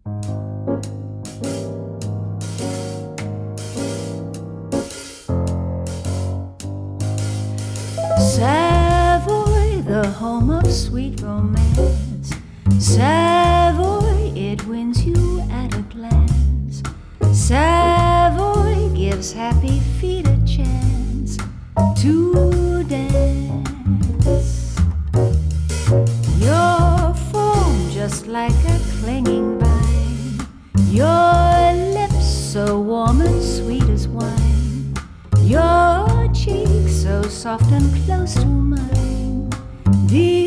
Savoy, the home of sweet romance. Savoy, it wins you at a glance. Savoy gives happy feet a chance to dance. Your form just like a clinging vine, your lips so warm and sweet as wine, your cheeks so soft and close to mine.